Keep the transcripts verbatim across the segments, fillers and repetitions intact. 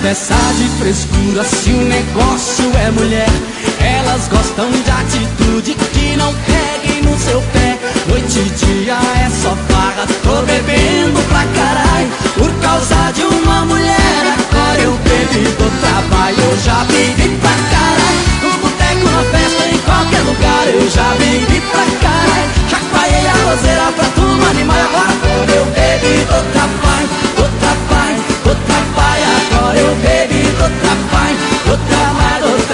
dessa de frescura, se o negócio é mulher, elas gostam de atitude, que não peguem no seu pé. Noite e dia é só farra, tô bebendo pra caralho, por causa de uma mulher. Agora eu bebi do trabalho, eu já bebi pra caralho, no boteco, na festa, em qualquer lugar, eu já bebi pra caralho. Chacoalhei a roseira pra turma animar, agora quando eu bebi do trabalho, do trabalho, do trabalho, agora eu bebi do trabalho, do trabalho, do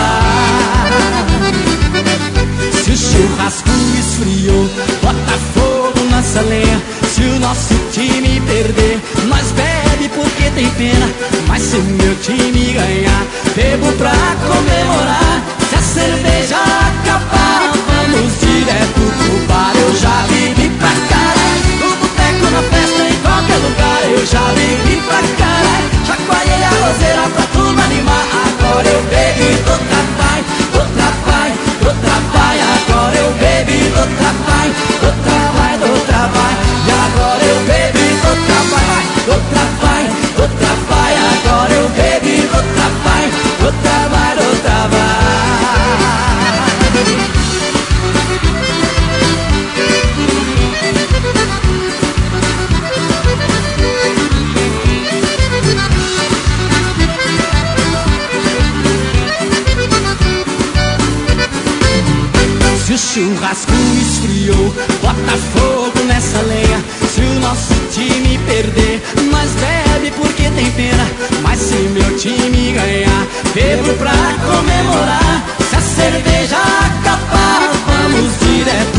trabalho. Se o churrasco esfriou, bota fogo nessa lenha. Se o nosso time perder, nós bebe porque tem pena. Mas se o meu time ganhar, bebo pra comemorar. Se a cerveja acabar, vamos direto pro bar. Eu já bebi pra caralho, no boteco, na festa, em qualquer lugar, eu já bebi pra caralho. Chacoalhei a roseira pra turma animar, agora eu bebi do trabalho, do trabalho, do trabalho. Agora eu bebi do trabalho, do trabalho, do trabalho. E agora eu bebi do trabalho, do trabalho, do trabalho. Agora eu bebi do trabalho, do trabalho, do trabalho. Se o churrasco esfriou, bota fogo nessa lenha. Se o nosso time perder, nós bebe porque tem pena. Mas se meu time ganhar, bebo pra comemorar. Se a cerveja acabar, vamos direto